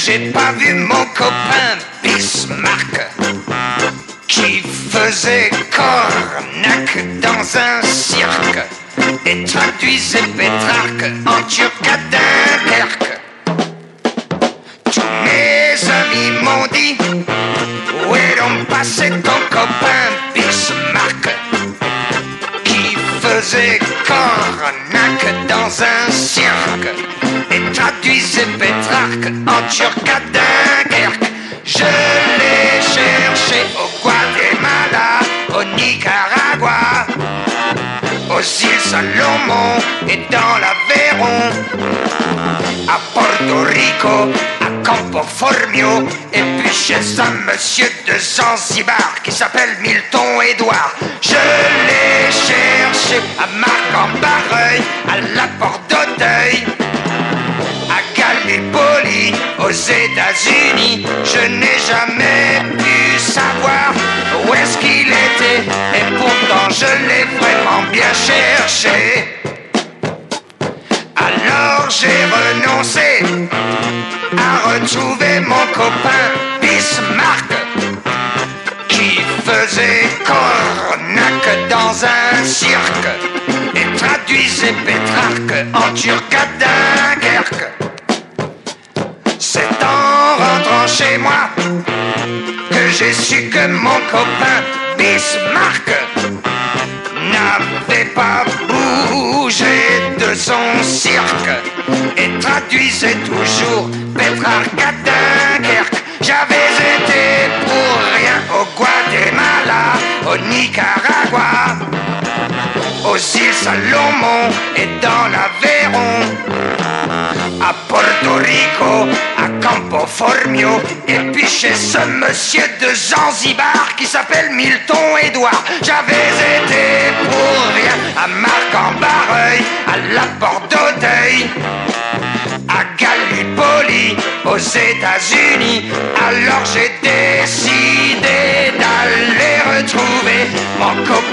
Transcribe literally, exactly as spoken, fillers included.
j'ai pas vu mon copain Bismarck qui faisait cornac dans un cirque et traduisait Pétrarque en turc à Dunkerque. Tous mes amis m'ont dit, où est donc passé ton copain Bismarck qui faisait cornac dans un cirque et traduisait Pétrarque en turc à Dunkerque. Je l'ai cherché au Guatemala, au Nicaragua, aux îles Salomon et dans l'Aveyron, à Porto Rico, à Campo Formio, et puis chez un monsieur de Zanzibar qui s'appelle Milton Édouard. Je l'ai cherché à Marc-en-Barreuil, à la Porte d'Auteuil, à Gallipoli, aux États-Unis. Je n'ai jamais pu savoir où est-ce qu'il était, et pourtant je l'ai vraiment bien cherché. Alors j'ai renoncé à retrouver mon copain Bismarck qui faisait cornac dans un cirque et traduisait Pétrarque en turc à Dunkerque. C'est en rentrant chez moi que j'ai su que mon copain Bismarck n'avait pas bougé de son cirque et traduisait toujours Pétrarque à Dunkerque. J'avais été pour rien au Guatemala, au Nicaragua, aux îles Salomon et dans l'Aveyron, à Porto Rico, à Campo Formio, et puis chez ce monsieur de Zanzibar qui s'appelle Milton Édouard. J'avais été pour rien à Marc-en-Barreuil, à la Porte d'Auteuil, à Gallipoli, aux États-Unis. Alors j'ai décidé d'aller retrouver mon copain